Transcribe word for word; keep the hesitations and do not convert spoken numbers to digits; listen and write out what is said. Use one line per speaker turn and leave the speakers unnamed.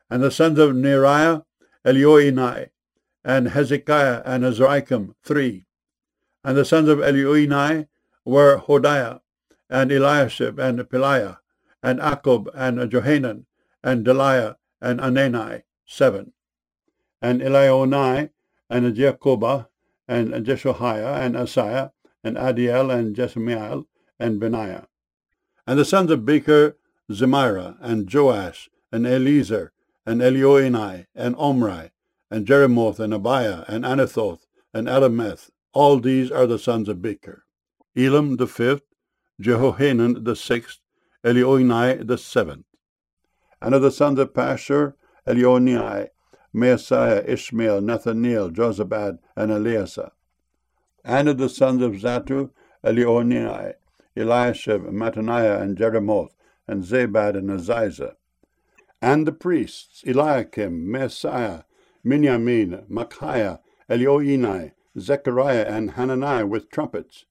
And the sons of Neriah, Elioenai, and Hezekiah and Azrikam, three. And the sons of Elioenai were Hodiah, and Eliashib, and Peliah, and Akub, and Johanan, and Deliah, and Anani, seven. And Elionai, and Jacobah, and Jeshoiah, and Asaiah, and Adiel, and Jesamiel, and Benaiah. And the sons of Becher, Zemira, and Joash, and Eliezer, and Elioenai, and Omri, and Jeremoth, and Abiah, and Anathoth, and Elameth. All these are the sons of Becher. Elam the fifth, Jehohanan the sixth, Elioenai the seventh. And of the sons of Pashur, Elioenai, Maaseiah, Ishmael, Nathaniel, Jozabad, and Eleazar. And of the sons of Zatu, Elioenai, Eliashib, Mattaniah, and Jeremoth, and Zabad, and Aziza. And the priests, Eliakim, Maaseiah, Minyamin, Micaiah, Elioenai, Zechariah, and Hanani with trumpets.